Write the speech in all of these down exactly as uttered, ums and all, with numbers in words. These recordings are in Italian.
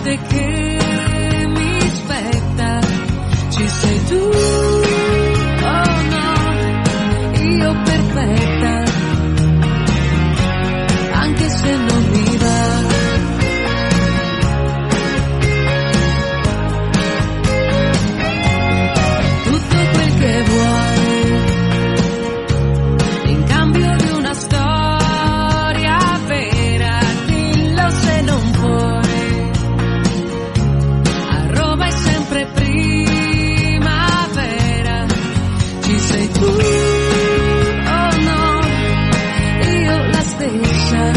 niente che mi spetta, ci sei tu, oh no, io perfetta, anche se non mi va. Tutto quel che vuoi, in cambio di una storia vera, dillo se non puoi. A Roma è sempre primavera, ci sei tu, oh no, io la stessa,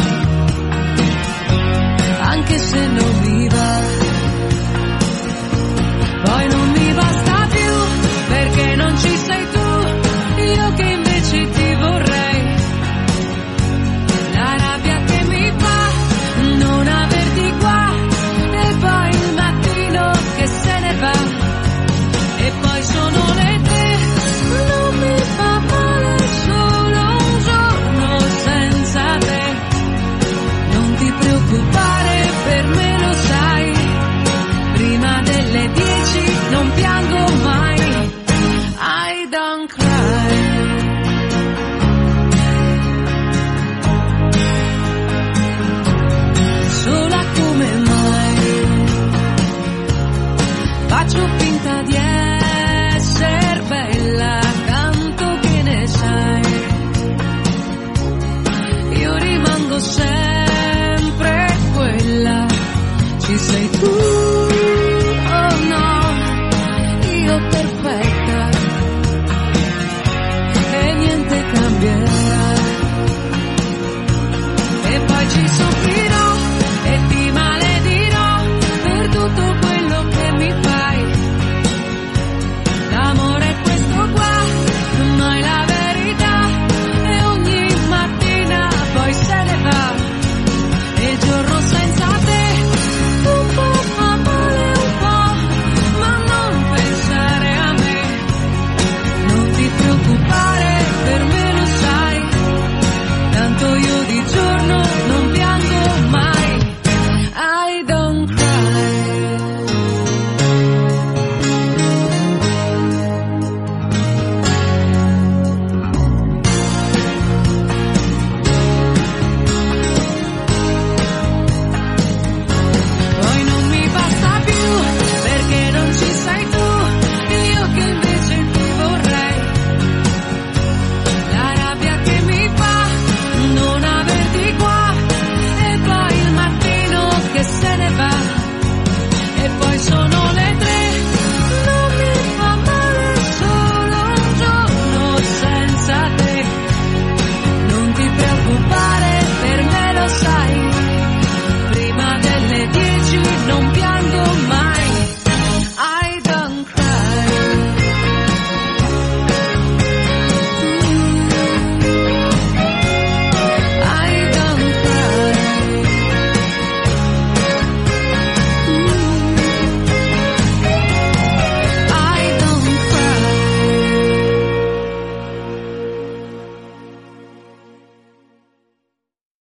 anche se non mi va. Poi non mi basta più, perché non ci sei tu, io che invece ti vorrei. La rabbia che mi fa non averti qua, e poi il mattino che se ne va, e poi sono le tre, non mi fa male solo un giorno senza te. Non ti preoccupare, per me lo sai, prima delle dieci non piango mai. I don't cry. Sola come mai, faccio finta di essere bella, tanto che ne sai. Io rimango sempre quella, ci sei tu, oh no, io perfetta, e niente cambierà. E poi ci soffrirò e ti maledirò per tutto quello che mi fai. L'amore è questo qua, ma è la verità, e ogni mattina poi se ne va. E il giorno senza te un po' fa male, un po', ma non pensare a me. Non ti preoccupare, per me lo sai, tanto io di giorno non piango mai. I don't cry. Poi non mi basta più, perché non ci sei tu, io che invece ti vorrei. La rabbia che mi fa non averti qua, e poi il mattino che se ne va, e poi sono le tre, non mi fa male solo un giorno senza te. Non ti preoccupare, per me lo sai, prima delle dieci non piango